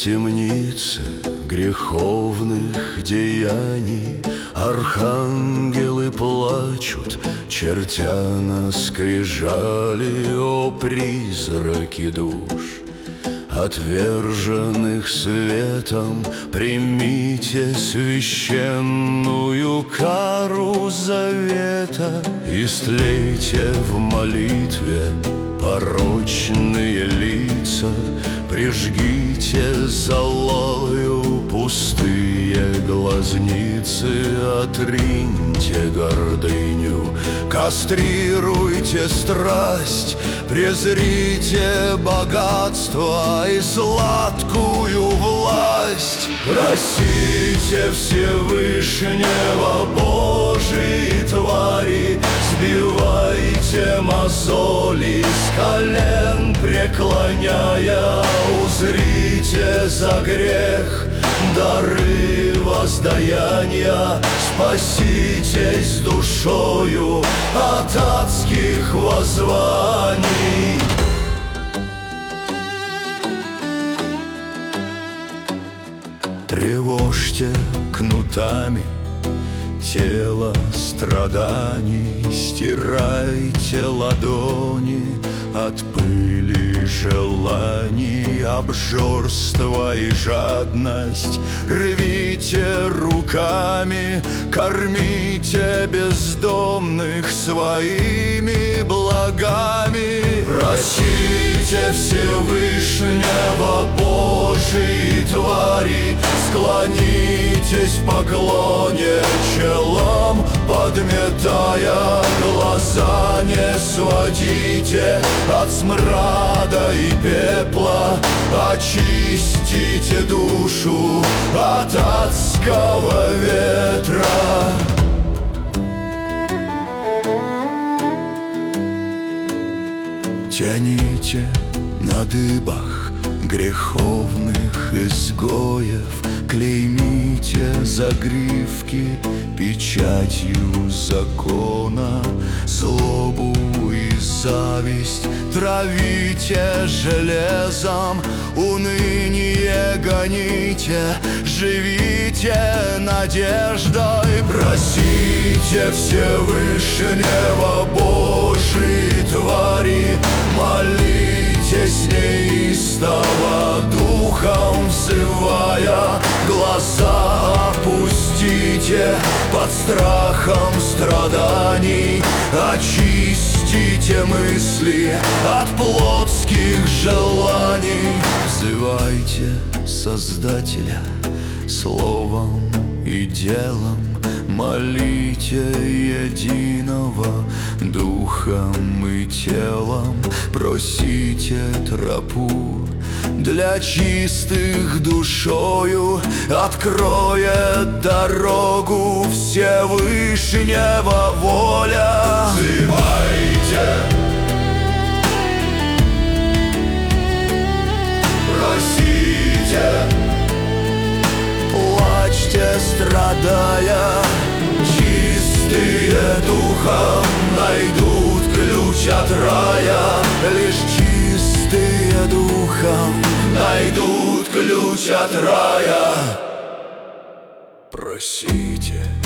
темнице греховных деяний архангелы плачут, чертя на скрижали, о призраки душ, отверженных светом. Примите священную кару завета, истлейте в молитве порочные лица, прижгите золою пустые глазницы, отриньте гордыню, кастрируйте страсть, презрите богатство и сладкую власть. Просите Всевышнего, Божьи твари, сбивайте мозоли с колен преклоняя, узрите за грех дары воздаяния, спаситесь душою от адских воззваний. Тревожьте кнутами тело страданий, стирайте ладони от пыли желаний, обжорство и жадность рвите руками, кормите бездомных своими благами. Просите Всевышнего, Божьи твари, склонитесь в поклоне челом, подметая глаза, не сводите от смрада и пепла, очистите душу от адского ветра. Тяните на дыбах греховных изгоев, клеймите загривки печатью закона, злобу и зависть травите железом, уныние гоните, живите надеждой. Просите Всевышнего, Божьи твари, молитесь неистово, духом взывая, глаза опустите под страхом страданий, очистите мысли от плотских желаний. Взывайте Создателя словом и делом, молите единого духом и телом, просите тропу для чистых душою, откроет дорогу Всевышнего воля. Взывайте, просите, плачьте, страдая, чистые духом найдут ключ от рая. Лишь чистые духом найдут ключ от рая. Просите.